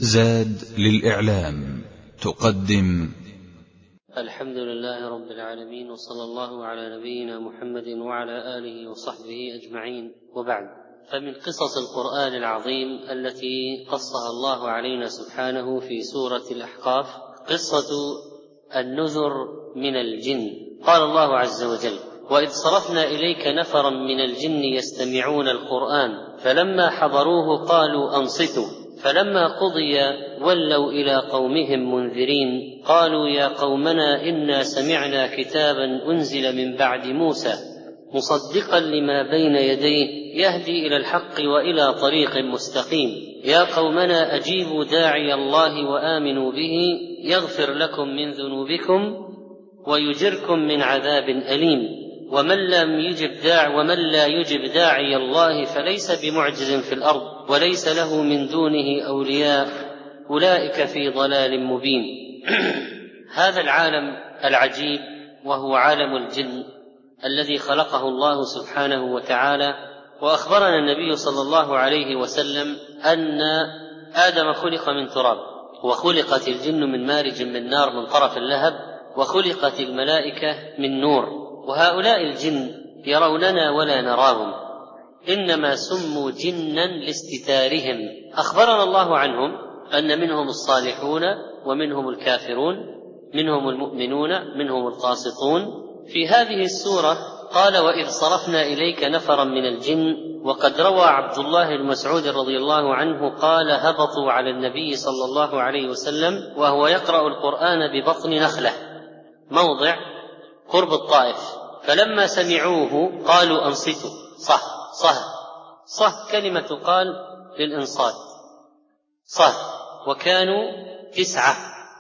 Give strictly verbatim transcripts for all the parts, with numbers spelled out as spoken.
زاد للإعلام تقدم. الحمد لله رب العالمين، وصلى الله على نبينا محمد وعلى آله وصحبه أجمعين، وبعد. فمن قصص القرآن العظيم التي قصها الله علينا سبحانه في سورة الأحقاف قصة النذر من الجن. قال الله عز وجل: وإذ صرفنا إليك نفرا من الجن يستمعون القرآن فلما حضروه قالوا أنصتوا فلما قضي ولوا إلى قومهم منذرين قالوا يا قومنا إنا سمعنا كتابا أنزل من بعد موسى مصدقا لما بين يديه يهدي إلى الحق وإلى طريق مستقيم يا قومنا أجيبوا داعي الله وآمنوا به يغفر لكم من ذنوبكم ويجركم من عذاب أليم ومن لم يجب داع ومن لا يجب داعي الله فليس بمعجز في الأرض وليس له من دونه أولياء أولئك في ضلال مبين. هذا العالم العجيب وهو عالم الجن الذي خلقه الله سبحانه وتعالى، وأخبرنا النبي صلى الله عليه وسلم أن آدم خلق من تراب، وخلقت الجن من مارج من نار من طرف اللهب، وخلقت الملائكة من نور. وهؤلاء الجن يروننا ولا نراهم، إنما سموا جنا لاستتارهم. أخبرنا الله عنهم أن منهم الصالحون ومنهم الكافرون، منهم المؤمنون منهم القاسطون. في هذه السورة قال: وإذ صرفنا إليك نفرا من الجن. وقد روى عبد الله بن مسعود رضي الله عنه قال: هبطوا على النبي صلى الله عليه وسلم وهو يقرأ القرآن ببطن نخلة موضع قرب الطائف، فلما سمعوه قالوا أنصتوا. صح صح صح كلمة تقال للإنصات صح. وكانوا تسعة،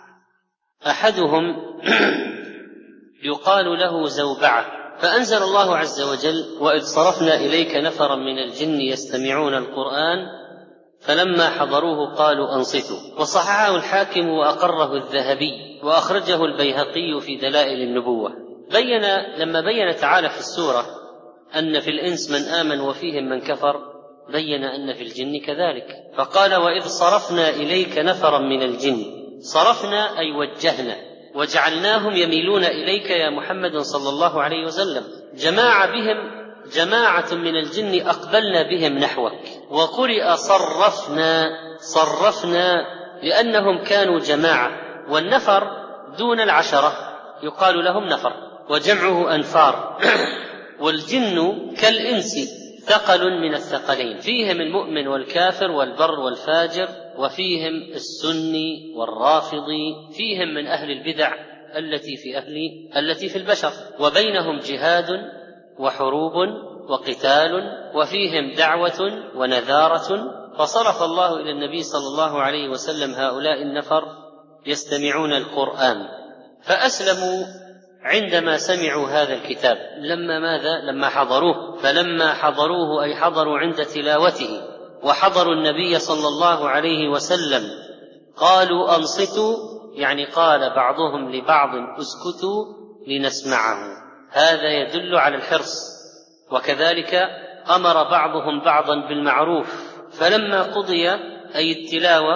أحدهم يقال له زوبعة. فأنزل الله عز وجل: وإذ صرفنا إليك نفرا من الجن يستمعون القرآن فلما حضروه قالوا أنصتوا. وصححه الحاكم وأقره الذهبي، وأخرجه البيهقي في دلائل النبوة. بين لما بين تعالى في السورة أن في الإنس من آمن وفيهم من كفر، بين أن في الجن كذلك، فقال: وإذ صرفنا إليك نفرا من الجن. صرفنا أي وجهنا وجعلناهم يميلون إليك يا محمد صلى الله عليه وسلم. جماعة بهم جماعة من الجن أقبلنا بهم نحوك. وقرئ صرفنا صرفنا لأنهم كانوا جماعة، والنفر دون العشرة يقال لهم نفر وجمعه أنفار. والجن كالإنس ثقل من الثقلين، فيهم المؤمن والكافر والبر والفاجر، وفيهم السني والرافضي، فيهم من أهل البدع التي في أهل التي في البشر، وبينهم جهاد وحروب وقتال، وفيهم دعوة ونذارة. فصرف الله إلى النبي صلى الله عليه وسلم هؤلاء النفر يستمعون القرآن، فأسلموا عندما سمعوا هذا الكتاب. لما ماذا؟ لما حضروه. فلما حضروه أي حضروا عند تلاوته وحضروا النبي صلى الله عليه وسلم قالوا أنصتوا، يعني قال بعضهم لبعض اسكتوا لنسمعه. هذا يدل على الحرص. وكذلك أمر بعضهم بعضا بالمعروف. فلما قضي أي التلاوة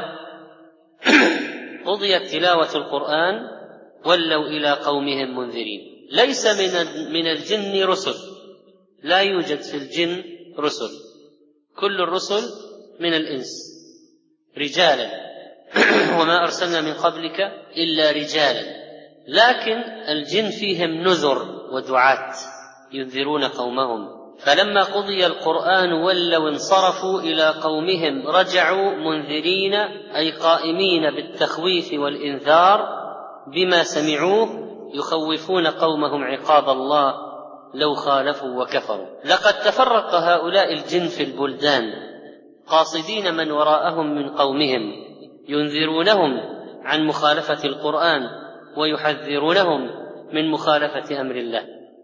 قضيت تلاوة القرآن ولوا إلى قومهم منذرين. ليس من من الجن رسل، لا يوجد في الجن رسل، كل الرسل من الإنس رجالا وما أرسلنا من قبلك إلا رجالا. لكن الجن فيهم نذر ودعاة ينذرون قومهم. فلما قضي القرآن ولوا انصرفوا إلى قومهم رجعوا منذرين أي قائمين بالتخويف والإنذار بما سمعوه، يخوفون قومهم عقاب الله لو خالفوا وكفروا. لقد تفرق هؤلاء الجن في البلدان قاصدين من وراءهم من قومهم، ينذرونهم عن مخالفة القرآن ويحذرونهم من مخالفة أمر الله.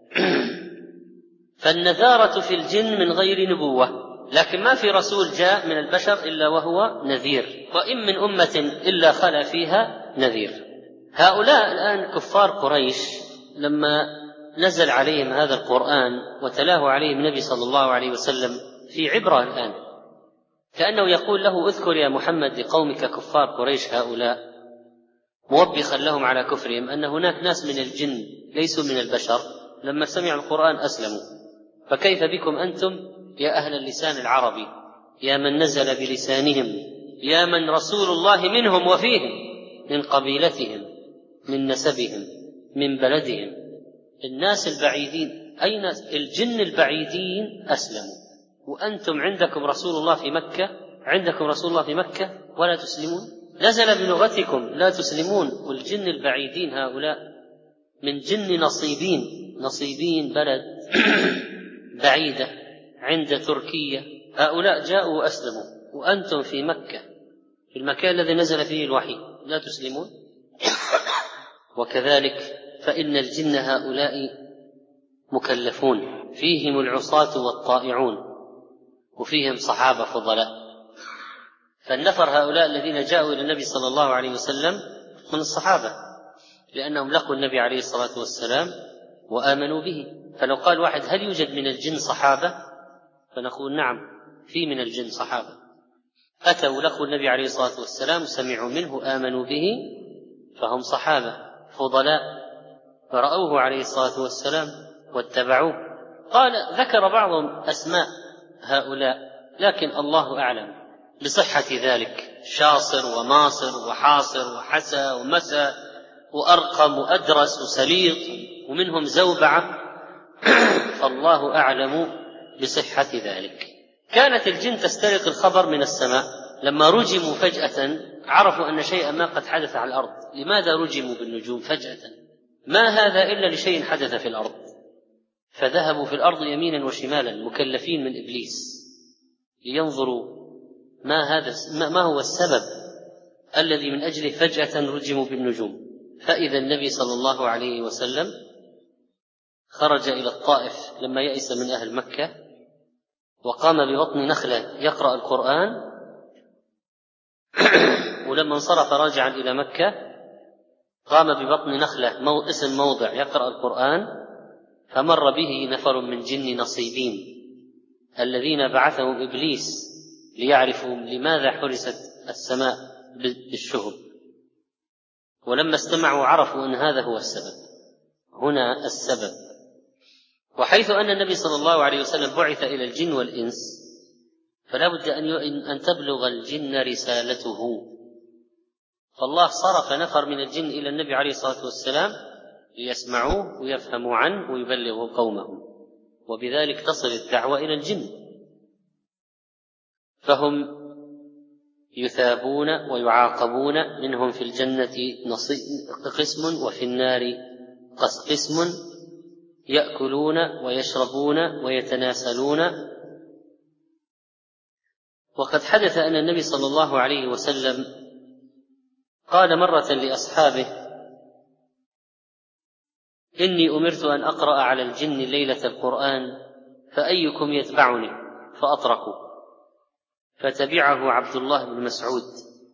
فالنذارة في الجن من غير نبوة، لكن ما في رسول جاء من البشر إلا وهو نذير، وإن من أمة إلا خلا فيها نذير. هؤلاء الآن كفار قريش لما نزل عليهم هذا القرآن وتلاه عليهم النبي صلى الله عليه وسلم في عبرة الآن، كأنه يقول له: اذكر يا محمد لقومك كفار قريش هؤلاء، موبخا لهم على كفرهم أن هناك ناس من الجن ليسوا من البشر لما سمعوا القرآن أسلموا، فكيف بكم أنتم يا أهل اللسان العربي، يا من نزل بلسانهم، يا من رسول الله منهم وفيهم، من قبيلتهم، من نسبهم، من بلدهم. الناس البعيدين، أين الجن البعيدين أسلموا، وأنتم عندكم رسول الله في مكة، عندكم رسول الله في مكة ولا تسلمون، نزل بلغتكم لا تسلمون. والجن البعيدين هؤلاء من جن نصيبين، نصيبين بلد بعيدة عند تركيا، هؤلاء جاءوا وأسلموا، وأنتم في مكة في المكان الذي نزل فيه الوحي لا تسلمون. وكذلك فإن الجن هؤلاء مكلفون، فيهم العصاة والطائعون، وفيهم صحابة فضلاء. فالنفر هؤلاء الذين جاءوا إلى النبي صلى الله عليه وسلم من الصحابة، لأنهم لقوا النبي عليه الصلاة والسلام وآمنوا به. فلو قال واحد: هل يوجد من الجن صحابة؟ فنقول: نعم، في من الجن صحابة، أتوا لقوا النبي عليه الصلاة والسلام وسمعوا منه آمنوا به، فهم صحابة فضلاء، فرأوه عليه الصلاة والسلام واتبعوه. قال ذكر بعضهم أسماء هؤلاء، لكن الله أعلم بصحة ذلك، شاصر وماصر وحاصر وحسى ومسى وأرقم وأدرس وسليط، ومنهم زوبعة فالله أعلم بصحة ذلك. كانت الجن تسترق الخبر من السماء، لما رجموا فجأة عرفوا أن شيئا ما قد حدث على الأرض. لماذا رجموا بالنجوم فجأة؟ ما هذا إلا لشيء حدث في الأرض، فذهبوا في الأرض يمينا وشمالا مكلفين من إبليس لينظروا ما هذا ما هو السبب الذي من أجله فجأة رجموا بالنجوم. فإذا النبي صلى الله عليه وسلم خرج إلى الطائف لما يئس من أهل مكة، وقام ببطن نخلة يقرأ القرآن، ولما انصرف راجعا إلى مكة قام ببطن نخلة مو اسم موضع يقرأ القرآن، فمر به نفر من جن نصيبين الذين بعثهم إبليس ليعرفوا لماذا حرست السماء بالشهب، ولما استمعوا عرفوا أن هذا هو السبب، هنا السبب. وحيث أن النبي صلى الله عليه وسلم بعث إلى الجن والإنس، فلا بد أن تبلغ الجن رسالته، فالله صرف نفر من الجن إلى النبي عليه الصلاة والسلام ليسمعوه ويفهموا عنه ويبلغوا قومهم، وبذلك تصل الدعوة إلى الجن، فهم يثابون ويعاقبون، منهم في الجنة قسم وفي النار قسم، يأكلون ويشربون ويتناسلون. وقد حدث أن النبي صلى الله عليه وسلم قال مرة لأصحابه: إني أمرت أن أقرأ على الجن ليلة القرآن، فأيكم يتبعني؟ فأطرقوا، فتبعه عبد الله بن مسعود.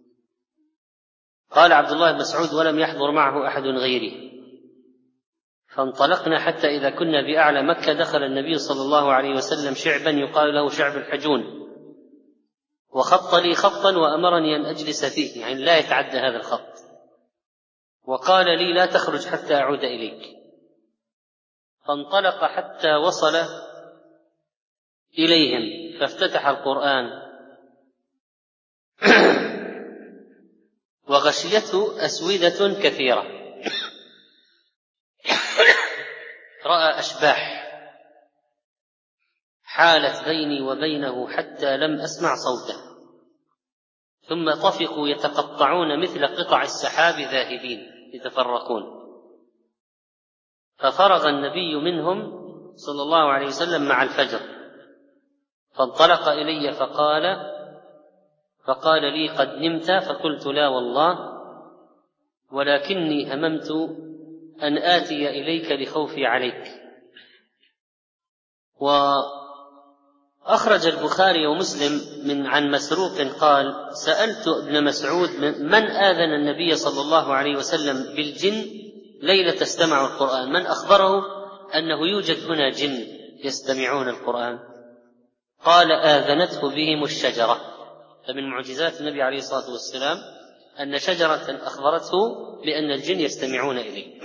قال عبد الله بن مسعود: ولم يحضر معه أحد غيري، فانطلقنا حتى إذا كنا بأعلى مكة دخل النبي صلى الله عليه وسلم شعبا يقال له شعب الحجون، وخط لي خطا وأمرني أن أجلس فيه، يعني لا يتعدى هذا الخط، وقال لي: لا تخرج حتى أعود إليك. فانطلق حتى وصل إليهم فافتتح القرآن وغشيته أسودة كثيرة، رأى أشباح حالت بيني وبينه حتى لم أسمع صوته، ثم طفقوا يتقطعون مثل قطع السحاب ذاهبين يتفرقون. ففرغ النبي منهم صلى الله عليه وسلم مع الفجر، فانطلق إلي فقال فقال لي: قد نمت؟ فقلت: لا والله، ولكني هممت أن آتي إليك لخوفي عليك. وأخرج البخاري ومسلم من عن مسروق قال: سألت ابن مسعود من آذن النبي صلى الله عليه وسلم بالجن ليلة استمعوا القرآن، من أخبره أنه يوجد هنا جن يستمعون القرآن؟ قال: آذنته بهم الشجرة، فمن معجزات النبي عليه الصلاة والسلام أن شجرة أخبرته بأن الجن يستمعون إليه.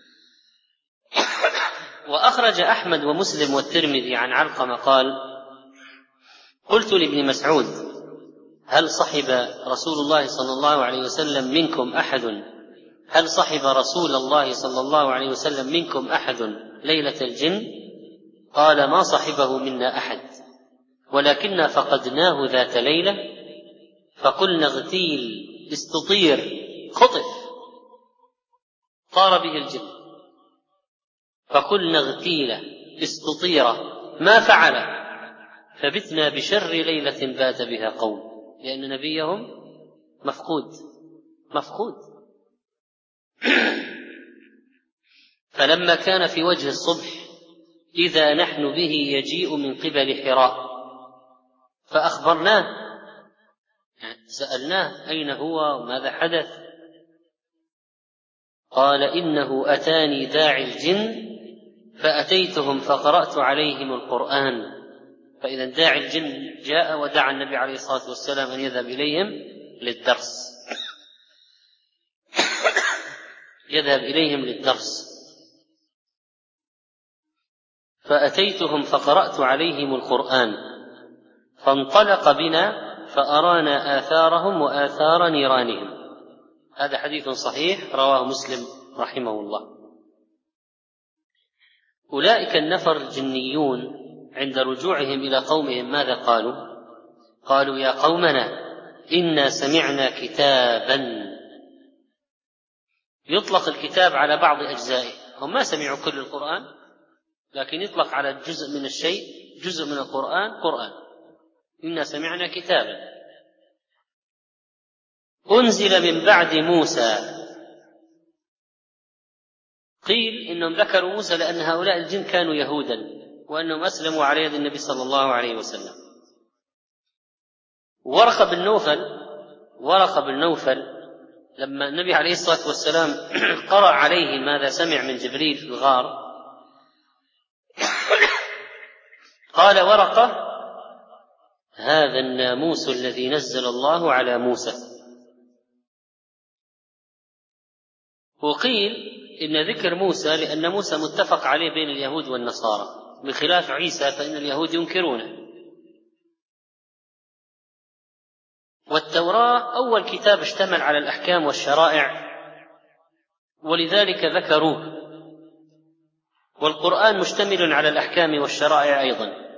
وأخرج أحمد ومسلم والترمذي عن علقمة قال: قلت لابن مسعود: هل صحب رسول الله صلى الله عليه وسلم منكم أحد هل صحب رسول الله صلى الله عليه وسلم منكم أحد ليلة الجن؟ قال: ما صحبه منا أحد، ولكننا فقدناه ذات ليلة فقلنا اغتيل، استطير، خطف، طار به الجن، فقلنا اغتيل، استطير، ما فعل، فبتنا بشر ليلة بات بها قوم، لأن نبيهم مفقود مفقود فلما كان في وجه الصبح إذا نحن به يجيء من قبل حراء، فأخبرناه، سألناه أين هو وماذا حدث؟ قال: إنه أتاني داعي الجن فأتيتهم فقرأت عليهم القرآن. فإذا داعي الجن جاء ودعا النبي عليه الصلاة والسلام أن يذهب إليهم للدرس يذهب إليهم للدرس فأتيتهم فقرأت عليهم القرآن فانطلق بنا فأرانا آثارهم وآثار نيرانهم. هذا حديث صحيح رواه مسلم رحمه الله. أولئك النفر الجنيون عند رجوعهم إلى قومهم ماذا قالوا؟ قالوا: يا قومنا إنا سمعنا كتابا. يطلق الكتاب على بعض أجزائه، هم ما سمعوا كل القرآن، لكن يطلق على جزء من الشيء، جزء من القرآن قرآن. إنا سمعنا كتابا أنزل من بعد موسى. قيل إنهم ذكروا موسى لأن هؤلاء الجن كانوا يهودا وأنهم أسلموا على يد النبي صلى الله عليه وسلم. ورقة بن نوفل ورقة بن نوفل لما النبي عليه الصلاة والسلام قرأ عليه ماذا سمع من جبريل في الغار، قال ورقة: هذا الناموس الذي نزل الله على موسى. وقيل إن ذكر موسى لأن موسى متفق عليه بين اليهود والنصارى، بخلاف عيسى فإن اليهود ينكرونه. والتوراة أول كتاب اشتمل على الأحكام والشرائع ولذلك ذكروه، والقرآن مشتمل على الأحكام والشرائع أيضا.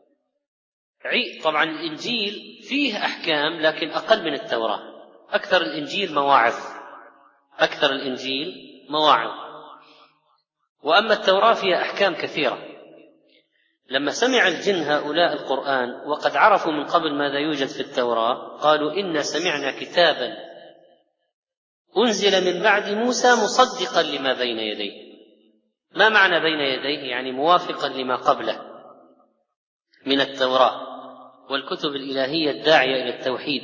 طبعا الإنجيل فيه أحكام لكن أقل من التوراة، أكثر الإنجيل مواعظ أكثر الإنجيل مواعظ وأما التوراة فيها أحكام كثيرة. لما سمع الجن هؤلاء القرآن وقد عرفوا من قبل ماذا يوجد في التوراة قالوا: إنا سمعنا كتابا أنزل من بعد موسى مصدقا لما بين يديه. ما معنى بين يديه؟ يعني موافقا لما قبله من التوراة والكتب الإلهية الداعية إلى التوحيد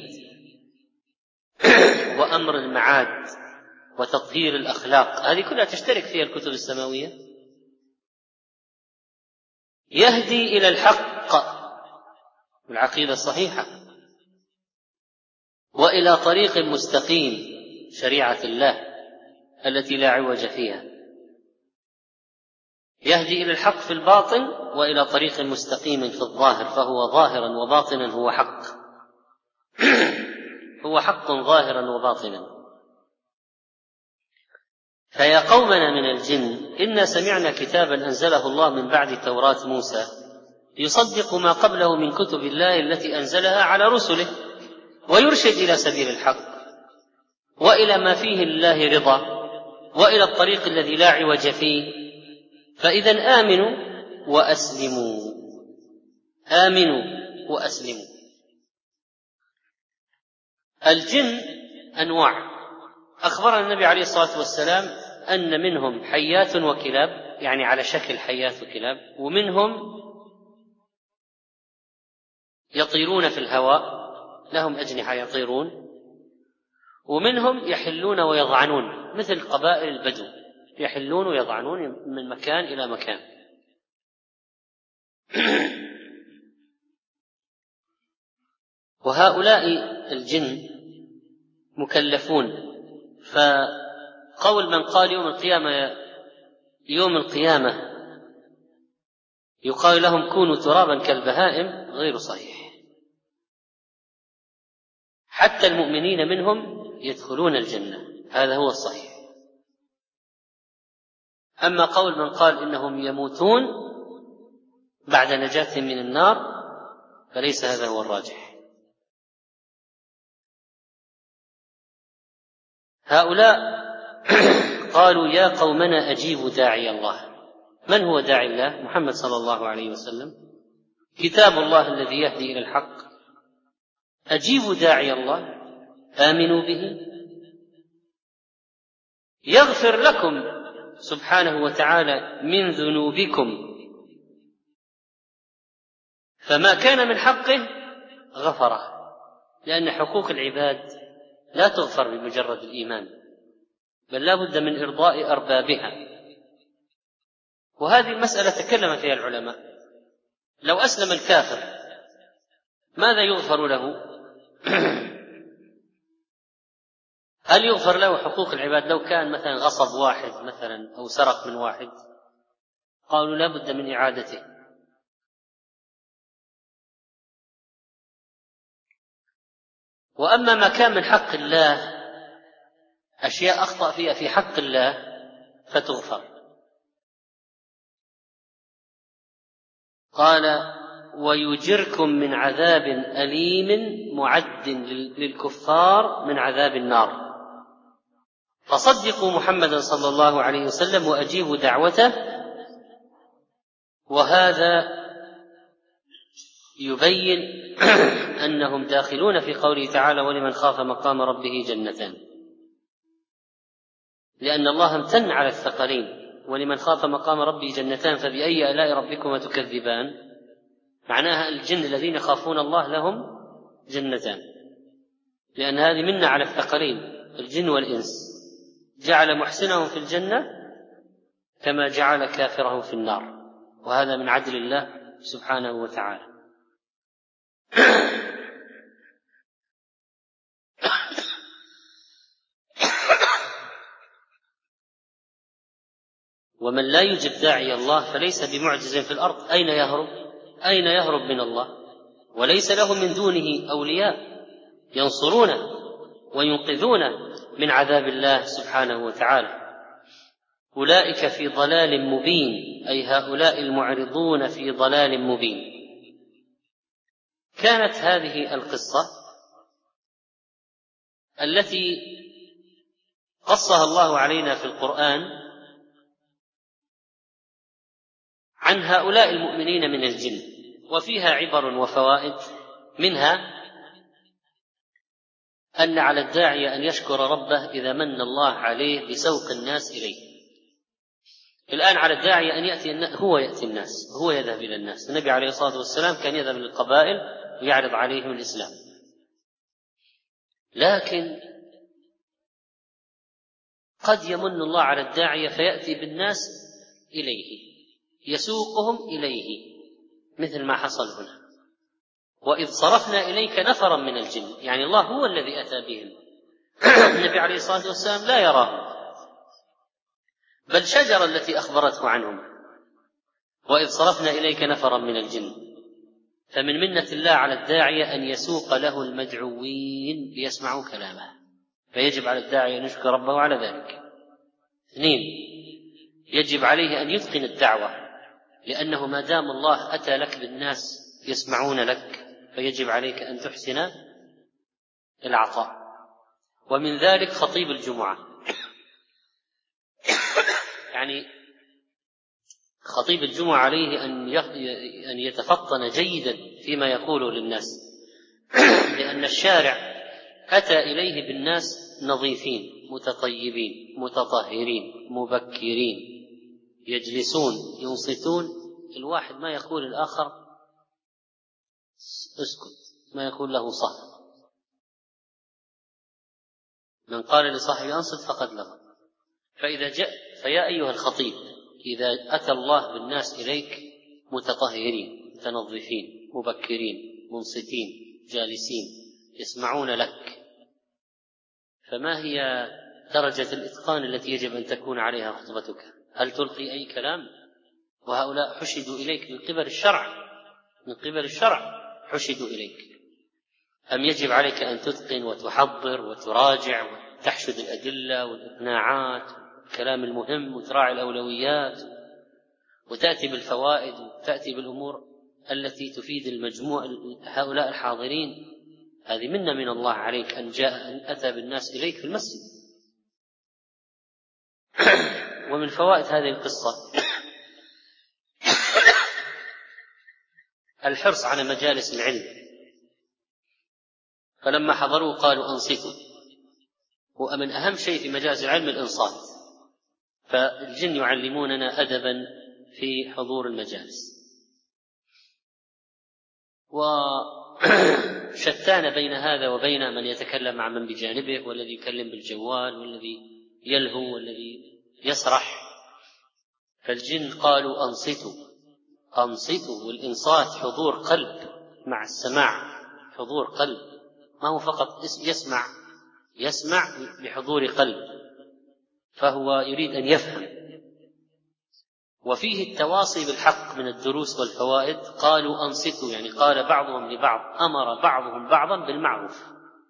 وأمر المعاد وتطهير الأخلاق، هذه كلها تشترك فيها الكتب السماوية. يهدي إلى الحق والعقيدة الصحيحة وإلى طريق مستقيم، شريعة الله التي لا عوج فيها. يهدي إلى الحق في الباطن وإلى طريق مستقيم في الظاهر، فهو ظاهرا وباطنا هو حق هو حق ظاهرا وباطنا. فيا قومنا من الجن إنا سمعنا كتابا أنزله الله من بعد توراة موسى يصدق ما قبله من كتب الله التي أنزلها على رسله ويرشد إلى سبيل الحق وإلى ما فيه لله رضا وإلى الطريق الذي لا عوج فيه. فإذا آمنوا وأسلموا آمنوا وأسلموا. الجن أنواع، أخبرنا النبي عليه الصلاة والسلام أن منهم حيات وكلاب، يعني على شكل حيات وكلاب، ومنهم يطيرون في الهواء لهم أجنحة يطيرون، ومنهم يحلون ويضعنون مثل قبائل البدو يحلون ويضعنون من مكان إلى مكان. وهؤلاء الجن مكلفون. فقول من قال يوم القيامة يوم القيامة يقال لهم كونوا ترابا كالبهائم غير صحيح. حتى المؤمنين منهم يدخلون الجنة، هذا هو الصحيح. أما قول من قال إنهم يموتون بعد نجاة من النار فليس هذا هو الراجح. هؤلاء قالوا يا قومنا أجيبوا داعي الله. من هو داعي الله؟ محمد صلى الله عليه وسلم، كتاب الله الذي يهدي إلى الحق. أجيبوا داعي الله، آمنوا به يغفر لكم سبحانه وتعالى من ذنوبكم، فما كان من حقه غفره، لأن حقوق العباد لا تغفر بمجرد الإيمان، بل لا بد من إرضاء أربابها. وهذه المسألة تكلم فيها العلماء. لو أسلم الكافر ماذا يغفر له؟ هل يغفر له حقوق العباد لو كان مثلا غصب واحد مثلا أو سرق من واحد؟ قالوا لا بد من إعادته. وأما ما كان من حق الله، أشياء أخطأ فيها في حق الله فتغفر. قال ويجركم من عذاب أليم معد للكفار من عذاب النار. فصدقوا محمدا صلى الله عليه وسلم وأجيبوا دعوته. وهذا يبين أنهم داخلون في قوله تعالى ولمن خاف مقام ربه جنتان، لأن الله امتن على الثقلين. ولمن خاف مقام ربه جنتان فبأي آلاء ربكما تكذبان، معناها الجن الذين يخافون الله لهم جنتان، لأن هذه منة على الثقلين الجن والإنس، جعل محسنهم في الجنة كما جعل كافرهم في النار، وهذا من عدل الله سبحانه وتعالى. ومن لا يجب داعي الله فليس بمعجز في الأرض. أين يهرب؟ أين يهرب من الله؟ وليس له من دونه أولياء ينصرونه وينقذونه من عذاب الله سبحانه وتعالى. أولئك في ضلال مبين، أي هؤلاء المعرضون في ضلال مبين. كانت هذه القصة التي قصها الله علينا في القرآن عن هؤلاء المؤمنين من الجن، وفيها عبر وفوائد. منها أن على الداعية أن يشكر ربه إذا من الله عليه بسوق الناس إليه. الآن على الداعية أن يأتي هو يأتي الناس، هو يذهب إلى الناس. النبي عليه الصلاة والسلام كان يذهب للقبائل ويعرض عليهم الإسلام، لكن قد يمن الله على الداعية فيأتي بالناس إليه، يسوقهم إليه، مثل ما حصل هنا. وإذ صرفنا إليك نفرا من الجن، يعني الله هو الذي أتى بهم. النبي عليه الصلاة والسلام لا يراهم، بل شجرة التي أخبرته عنهم. وإذ صرفنا إليك نفرا من الجن. فمن منة الله على الداعية أن يسوق له المدعوين ليسمعوا كلامه، فيجب على الداعية أن يشكر ربه على ذلك. اثنين، يجب عليه أن يتقن الدعوة، لأنه ما دام الله أتى لك بالناس يسمعون لك فيجب عليك أن تحسن العطاء. ومن ذلك خطيب الجمعة، يعني خطيب الجمعة عليه أن يتفطن جيدا فيما يقوله للناس، لأن الشارع أتى إليه بالناس نظيفين متطيبين متطهرين مبكرين، يجلسون ينصتون. الواحد ما يقول الآخر اسكت، ما يقول له صح. من قال لصاحبه أنصت فقد لغى. فإذا جاء فيا أيها الخطيب، إذا أتى الله بالناس إليك متطهرين متنظفين مبكرين منصتين جالسين يسمعون لك، فما هي درجة الإتقان التي يجب أن تكون عليها خطبتك؟ هل تلقي أي كلام؟ وهؤلاء حشدوا إليك من قبل الشرع، من قبل الشرع حشدوا إليك. أم يجب عليك أن تتقن وتحضر وتراجع وتحشد الأدلة والإقناعات والكلام المهم وتراعي الأولويات وتأتي بالفوائد وتأتي بالأمور التي تفيد المجموع هؤلاء الحاضرين؟ هذه منة من الله عليك أن جاء أن أتى بالناس إليك في المسجد. ومن فوائد هذه القصة الحرص على مجالس العلم، فلما حضروا قالوا أنصتوا، ومن أهم شيء في مجالس العلم الإنصات، فالجن يعلموننا أدبا في حضور المجالس. وشتان بين هذا وبين من يتكلم مع من بجانبه، والذي يكلم بالجوال، والذي يلهو، والذي يسرح. فالجن قالوا أنصتوا أنصتوا، والإنصات حضور قلب مع السماع، حضور قلب، ما هو فقط يسمع يسمع بحضور قلب، فهو يريد أن يفهم. وفيه التواصي بالحق من الدروس والفوائد. قالوا أنصتوا يعني قال بعضهم لبعض، أمر بعضهم بعضا بالمعروف.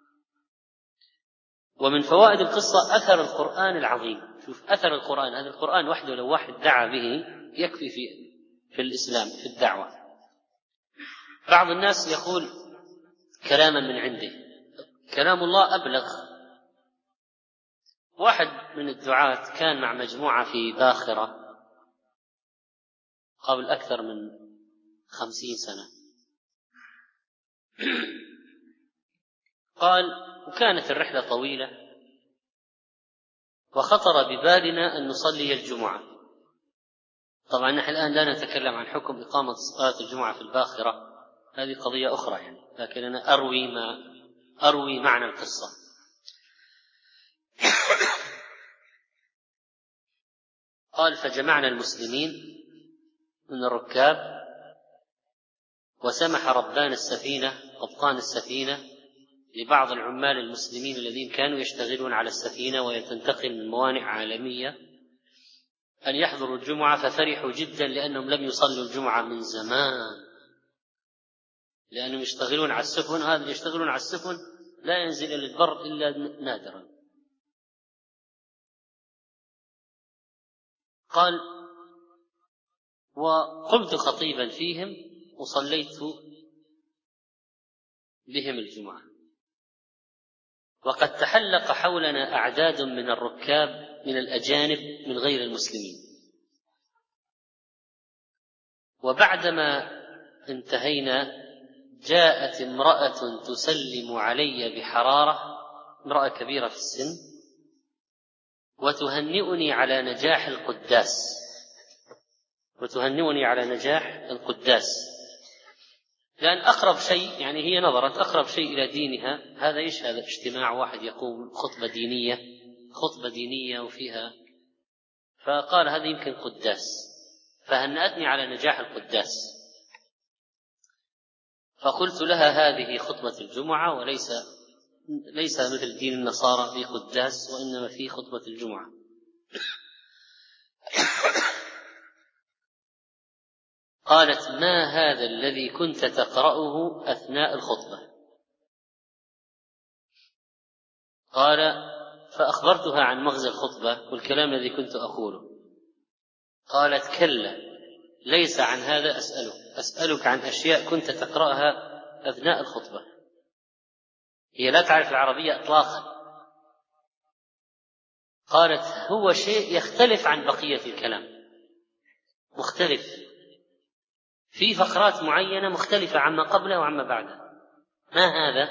ومن فوائد القصة أثر القرآن العظيم. شوف أثر القرآن، هذا القرآن وحده لو واحد دعا به يكفي في في الإسلام في الدعوة. بعض الناس يقول كلاما من عنده، كلام الله أبلغ. واحد من الدعاة كان مع مجموعة في باخرة قبل أكثر من خمسين سنة، قال وكانت الرحلة طويلة، وخطر ببالنا أن نصلي الجمعة. طبعا نحن الآن لا نتكلم عن حكم إقامة صلاة الجمعة في الباخرة، هذه قضية أخرى يعني، لكن أنا أروي ما أروي معنى القصة. قال فجمعنا المسلمين من الركاب، وسمح ربان السفينة قبطان السفينة لبعض العمال المسلمين الذين كانوا يشتغلون على السفينة ويتنتقل من موانئ عالمية أن يحضروا الجمعة، ففرحوا جدا لأنهم لم يصلوا الجمعة من زمان، لأنهم يشتغلون على السفن. هذا اللي يشتغلون على السفن لا ينزل إلى البر إلا نادرا. قال وقمت خطيبا فيهم وصليت بهم الجمعة، وقد تحلق حولنا أعداد من الركاب من الأجانب من غير المسلمين. وبعدما انتهينا جاءت امرأة تسلم علي بحرارة، امرأة كبيرة في السن، وتهنئني على نجاح القداس وتهنئني على نجاح القداس لأن أقرب شيء يعني هي نظرت أقرب شيء إلى دينها. هذا إيش هذا؟ اجتماع واحد يقوم خطبة دينية خطبة دينية وفيها، فقال هذا يمكن قداس، فهنأتني على نجاح القداس. فقلت لها هذه خطبة الجمعة، وليس ليس مثل دين النصارى في قداس، وإنما في خطبة الجمعة. قالت ما هذا الذي كنت تقرأه أثناء الخطبة؟ قال فأخبرتها عن مغزى الخطبة والكلام الذي كنت أقوله. قالت كلا ليس عن هذا أسألك أسألك عن أشياء كنت تقرأها أثناء الخطبة. هي لا تعرف العربية إطلاقا. قالت هو شيء يختلف عن بقية الكلام، مختلف في فقرات معينة مختلفة عما قبله وعما بعده. ما هذا؟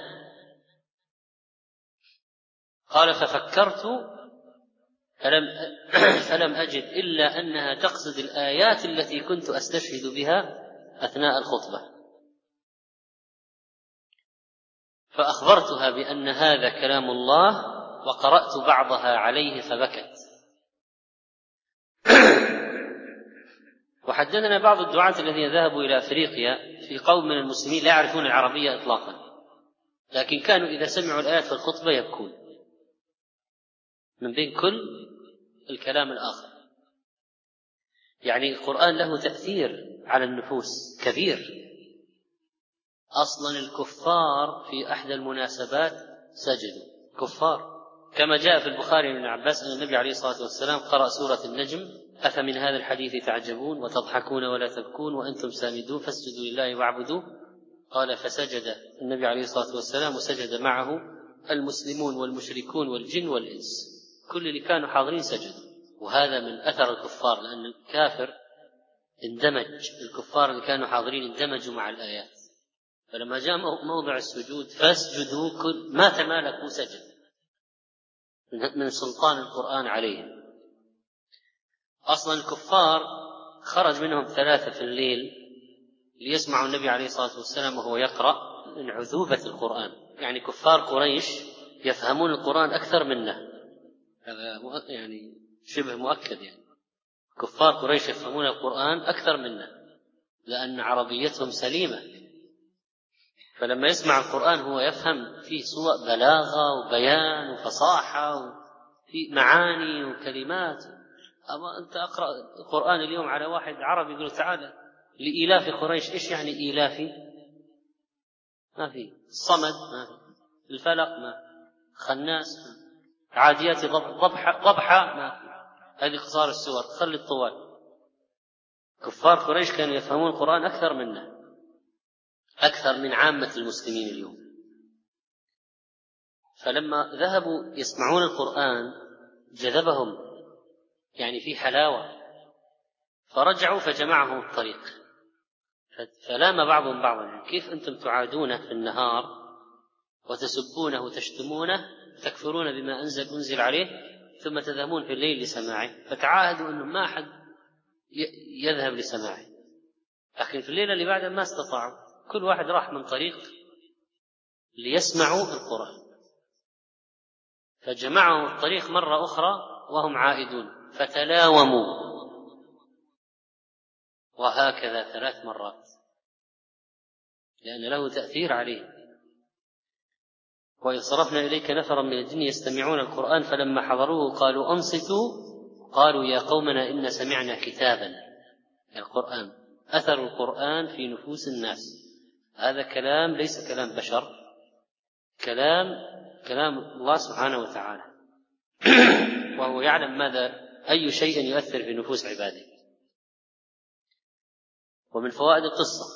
قال ففكرت فلم, فلم أجد إلا أنها تقصد الآيات التي كنت أستشهد بها أثناء الخطبة. فأخبرتها بأن هذا كلام الله، وقرأت بعضها عليه فبكت. وحدثنا بعض الدعاة الذين ذهبوا إلى أفريقيا في قوم من المسلمين لا يعرفون العربية إطلاقا، لكن كانوا إذا سمعوا الآيات في الخطبة يبكون من بين كل الكلام الآخر. يعني القرآن له تأثير على النفوس كبير. أصلا الكفار في أحد المناسبات سجدوا، كفار، كما جاء في البخاري من عباس أن النبي عليه الصلاة والسلام قرأ سورة النجم: أفمن هذا الحديث تعجبون وتضحكون ولا تبكون وأنتم سامدون فاسجدوا لله واعبدوا. قال فسجد النبي عليه الصلاة والسلام وسجد معه المسلمون والمشركون والجن والإنس، كل اللي كانوا حاضرين سجدوا. وهذا من أثر الكفار، لأن الكافر اندمج، الكفار اللي كانوا حاضرين اندمجوا مع الآيات، فلما جاء موضع السجود فاسجدوا كل ما تمالكوا سجد من سلطان القرآن عليهم. أصلا الكفار خرج منهم ثلاثة في الليل ليسمعوا النبي عليه الصلاة والسلام وهو يقرأ من عذوبة القرآن. يعني كفار قريش يفهمون القرآن أكثر منا، هذا يعني شبه مؤكد. يعني كفار قريش يفهمون القرآن أكثر منا لأن عربيتهم سليمة، فلما يسمع القرآن هو يفهم فيه سوء بلاغة وبيان وفصاحة وفي معاني وكلمات. أما أنت أقرأ القرآن اليوم على واحد عربي يقول تعالى لإيلاف قريش، إيش يعني إيلافي؟ ما في. الصمد ما في، الفلق ما في، خناس ما في، عاديات ضبحة ضبحة ما في. هذه قصار السور، خلي الطوال. كفار قريش كانوا يفهمون القرآن أكثر منا، أكثر من عامة المسلمين اليوم. فلما ذهبوا يسمعون القرآن جذبهم، يعني في حلاوة، فرجعوا فجمعهم الطريق، فلام بعضهم بعضا: كيف أنتم تعادونه في النهار وتسبونه وتشتمونه تكفرون بما أنزل أنزل عليه ثم تذهبون في الليل لسماعه؟ فتعاهدوا أنه ما أحد يذهب لسماعه، لكن في الليلة اللي بعدها ما استطاعوا، كل واحد راح من طريق ليسمعوا القرآن، فجمعهم الطريق مرة أخرى وهم عائدون فتلاوموا، وهكذا ثلاث مرات، لأن له تأثير عليه. وإذ صرفنا إليك نفرا من الجن يستمعون القرآن فلما حضروه قالوا أنصتوا قالوا يا قومنا إن سمعنا كتابا. القرآن، أثر القرآن في نفوس الناس، هذا كلام ليس كلام بشر، كلام كلام الله سبحانه وتعالى وهو يعلم ماذا أي شيء يؤثر في نفوس عباده. ومن فوائد القصة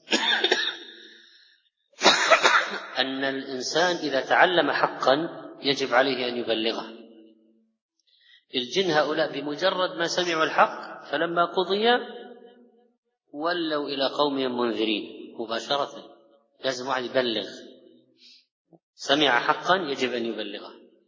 أن الإنسان إذا تعلم حقا يجب عليه أن يبلغه. الجن هؤلاء بمجرد ما سمعوا الحق فلما قضي ولوا إلى قومهم منذرين مباشرة. لازم واحد يبلغ، سمع حقا يجب أن يبلغه.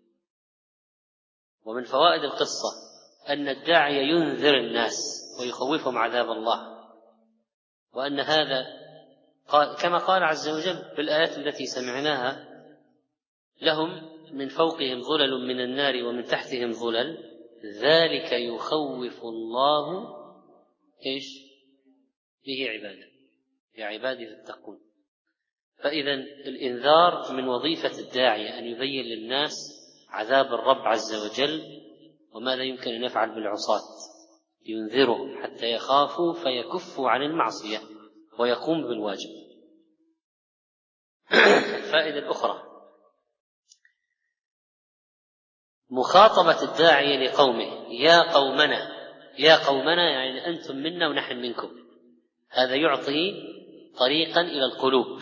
ومن فوائد القصة أن الداعي ينذر الناس ويخوفهم عذاب الله، وأن هذا قال كما قال عز وجل في الآيات التي سمعناها: لهم من فوقهم ظلل من النار ومن تحتهم ظلل ذلك يخوف الله إيش به عباده يا عبادي فاتقون. فإذا الإنذار من وظيفة الداعية أن يبين للناس عذاب الرب عز وجل وماذا يمكن أن يفعل بالعصاة، ينذرهم حتى يخافوا فيكفوا عن المعصية ويقوم بالواجب. الفائدة الأخرى مخاطبة الداعية لقومه: يا قومنا. يا قومنا يعني أنتم منا ونحن منكم. هذا يعطي طريقا إلى القلوب،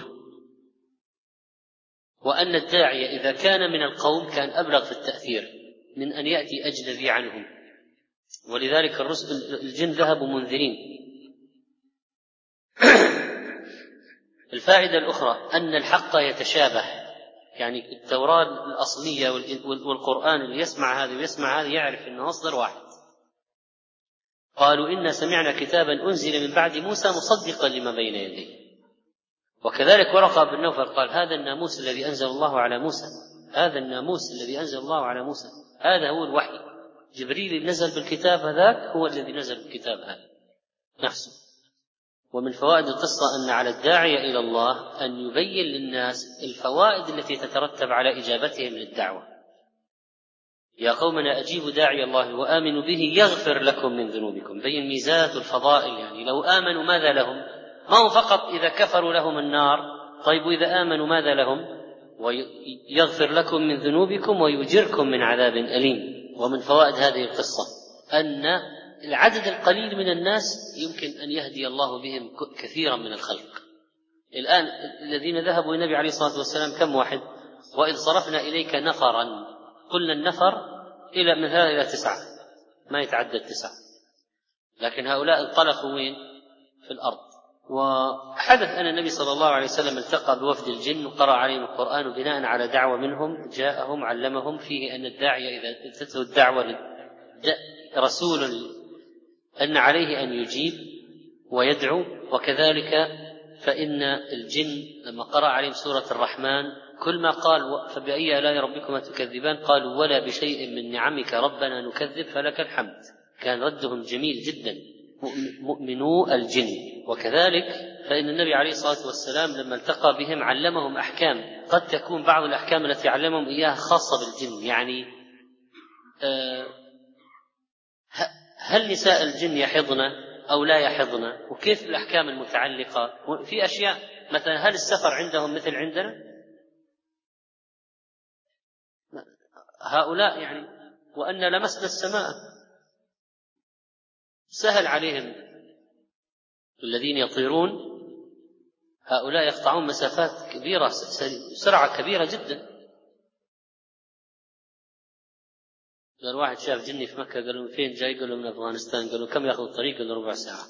وأن الداعية إذا كان من القوم كان أبلغ في التأثير من أن يأتي أجنبي عنهم، ولذلك الرسل الجن ذهبوا منذرين. الفائدة الأخرى أن الحق يتشابه، يعني التوراة الأصلية والقرآن اللي يسمع هذا ويسمع هذا يعرف أنه مصدر واحد. قالوا إنا سمعنا كتابا أنزل من بعد موسى مصدقا لما بين يديه. وكذلك ورقة بن نوفل قال: هذا الناموس الذي أنزل الله على موسى، هذا الناموس الذي أنزل الله على موسى، هذا هو الوحي. جبريل نزل بالكتاب هذاك هو الذي نزل بالكتاب هذا نفسه. ومن فوائد القصة أن على الداعية إلى الله أن يبين للناس الفوائد التي تترتب على إجابتهم للدعوة. يا قومنا أجيبوا داعي الله وآمنوا به يغفر لكم من ذنوبكم. بين ميزات والفضائل، يعني لو آمنوا ماذا لهم؟ ما هو فقط إذا كفروا لهم النار، طيب وإذا آمنوا ماذا لهم؟ ويغفر لكم من ذنوبكم ويجركم من عذاب أليم. ومن فوائد هذه القصة أن العدد القليل من الناس يمكن أن يهدي الله بهم كثيرا من الخلق. الآن الذين ذهبوا النبي عليه الصلاة والسلام كم واحد؟ وإذ صرفنا إليك نفرا، قلنا النفر إلى من ثلاثة إلى تسعة، ما يتعدى التسعة، لكن هؤلاء انطلقوا وين؟ في الأرض. وحدث أن النبي صلى الله عليه وسلم التقى بوفد الجن وقرأ عليهم القرآن، وبناء على دعوة منهم جاءهم علمهم فيه أن الداعية إذا أتته الدعوة رسول أن عليه أن يجيب ويدعو. وكذلك فإن الجن لما قرأ عليهم سورة الرحمن كل ما قال فبأي آلاء ربكما تكذبان قالوا ولا بشيء من نعمك ربنا نكذب فلك الحمد. كان ردهم جميل جدا مؤمنو الجن. وكذلك فإن النبي عليه الصلاة والسلام لما التقى بهم علمهم أحكام، قد تكون بعض الأحكام التي علمهم إياها خاصة بالجن، يعني آه هل نساء الجن يحضن أو لا يحضن، وكيف الأحكام المتعلقة في أشياء، مثلا هل السفر عندهم مثل عندنا؟ هؤلاء يعني وأن لمسنا السماء سهل عليهم. الذين يطيرون هؤلاء يقطعون مسافات كبيرة سرعة كبيرة جدا. قال واحد شاف جني في مكة قالوا فين جاي؟ قالوا من أفغانستان. قالوا كم يأخذ الطريق؟ قالوا ربع ساعة.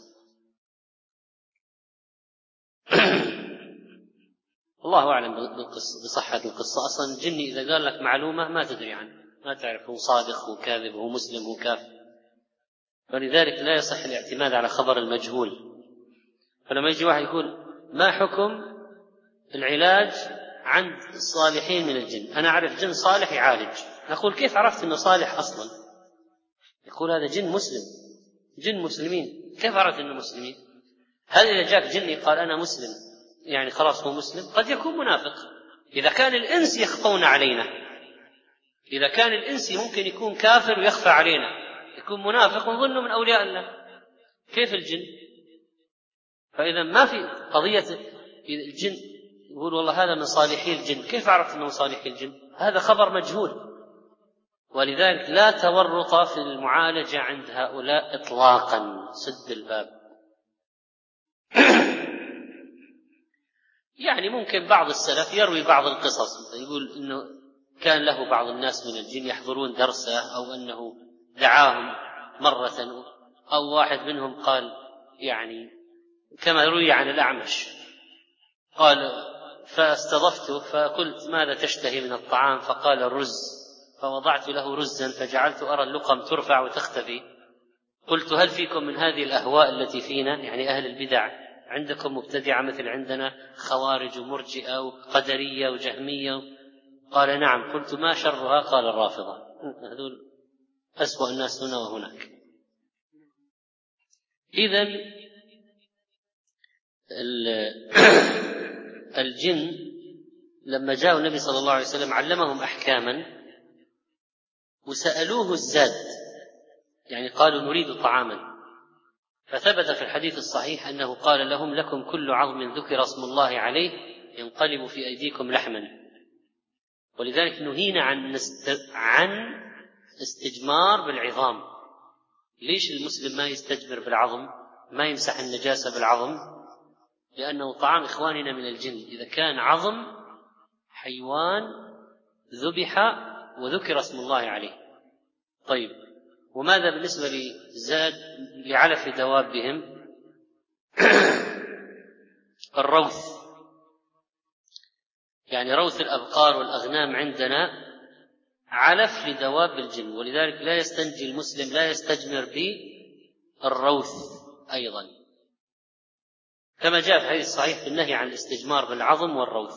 الله أعلم بصحة القصة. أصلا الجني إذا قال لك معلومة ما تدري عنه، ما تعرف هو صادق هو كاذب هو مسلم هو كافر، فلذلك لا يصح الاعتماد على خبر المجهول. فلما يجي واحد يقول ما حكم العلاج عند الصالحين من الجن؟ أنا أعرف جن صالح يعالج. نقول كيف عرفت أنه صالح أصلا؟ يقول هذا جن مسلم، جن مسلمين. كيف عرفت أنه مسلمين؟ هل إذا جاك جني قال أنا مسلم يعني خلاص هو مسلم؟ قد يكون منافق. إذا كان الإنس يخفون علينا، إذا كان الإنس ممكن يكون كافر ويخفى علينا، يكون منافق ونظنه من أولياء الله، كيف الجن؟ فإذا ما في قضية الجن يقول والله هذا من صالحي الجن، كيف عرفت أنه صالحي الجن؟ هذا خبر مجهول. ولذلك لا تورط في المعالجة عند هؤلاء إطلاقا، سد الباب. يعني ممكن بعض السلف يروي بعض القصص، يقول إنه كان له بعض الناس من الجن يحضرون درسه، أو أنه دعاهم مرة، أو واحد منهم قال يعني كما روي عن الأعمش قال فاستضفته فقلت ماذا تشتهي من الطعام؟ فقال الرز، فوضعت له رزا فجعلت أرى اللقم ترفع وتختفي. قلت هل فيكم من هذه الأهواء التي فينا، يعني أهل البدع، عندكم مبتدعة مثل عندنا خوارج ومرجئة وقدرية وجهمية؟ قال نعم. قلت ما شرها؟ قال الرافضة. هذول أسوأ الناس هنا وهناك. إذن الجن لما جاء النبي صلى الله عليه وسلم علمهم أحكاما وسألوه الزاد، يعني قالوا نريد طعاما، فثبت في الحديث الصحيح أنه قال لهم لكم كل عظم ذكر اسم الله عليه ينقلب في أيديكم لحما. ولذلك نهينا عن عن استجمار بالعظام. ليش المسلم ما يستجمر بالعظم، ما يمسح النجاسة بالعظم؟ لأنه طعام إخواننا من الجن. إذا كان عظم حيوان ذبح وذكر اسم الله عليه. طيب وماذا بالنسبة لزاد لعلف دوابهم؟ الروث، يعني روث الأبقار والأغنام عندنا علف لدواب الجن، ولذلك لا يستنجي المسلم لا يستجمر بالروث أيضا، كما جاء في الحديث الصحيح في النهي عن الاستجمار بالعظم والروث.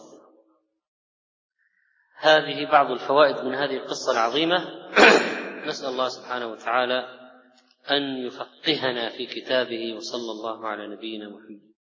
هذه بعض الفوائد من هذه القصة العظيمة. نسأل الله سبحانه وتعالى أن يفقهنا في كتابه، وصلى الله على نبينا محمد.